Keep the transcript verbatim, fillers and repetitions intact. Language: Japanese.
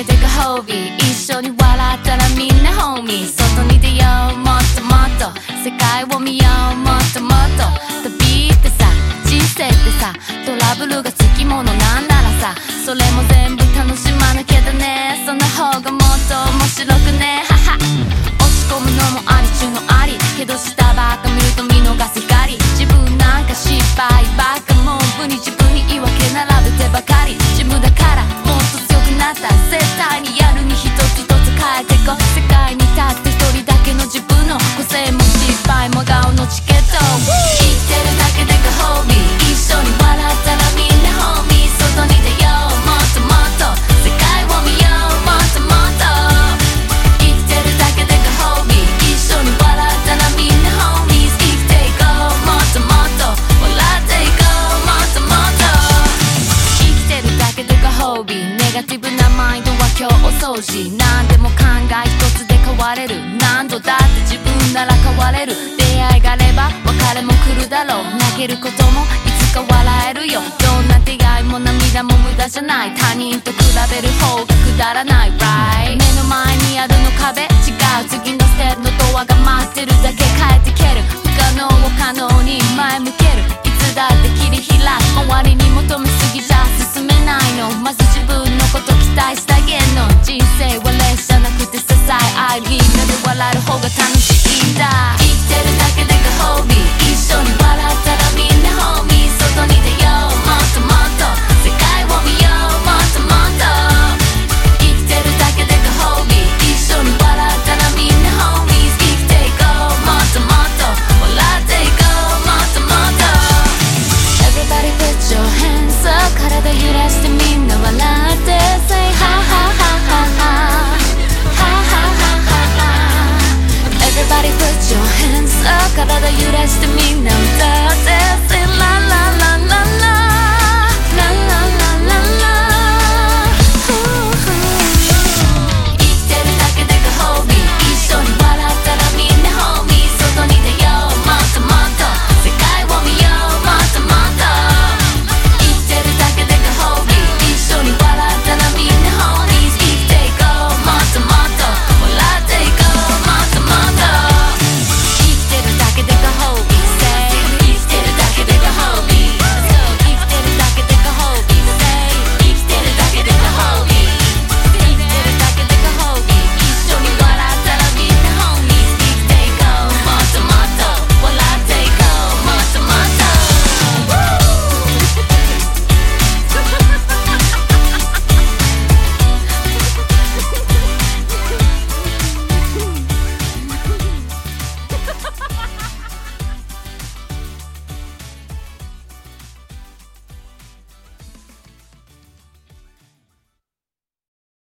けでご褒美、一緒に笑ったらみんなホーミー。外に出ようもっともっと、世界を見ようもっともっと。旅ってさ、人生ってさ、トラブルがつきものなんならさ、それも全部楽しまなきゃだね。その方がもっと面白くね、はは。落ち込むのもあり中のあり、けど下ばっか見ると見逃す光。自分なんか失敗ばっか文句に自分に言い訳並べてばかり。自分だからもっと強くなった、絶対にやるに一つ一つ変えてこ。世界に立って一人だけの自分の個性も失敗も顔のチケット。生きてるだけでご褒美、一緒に笑ったらみんなホーミー。外に出ようもっともっと、世界を見ようもっともっと。生きてるだけでご褒美、一緒に笑ったらみんなホーミー。生きていこうもっともっと、笑っていこうもっともっと。生きてるだけでご褒美、ネガティブなマインドは今日お掃除。何でも考え一つで変われる、何度だって自分なら変われる。出会いがあれば別れも来るだろう、泣けることもいつか笑えるよ。どんな出会いも涙も無駄じゃない、他人と比べる方がくだらない、right? 目の前にあるの壁、違う次のステップのドアが待ってるだけ。変えてける不可能を可能に前向ける、いつだって切り開く。周りに求めすぎじゃ進めないの、まず自分のこと期待してあげんの。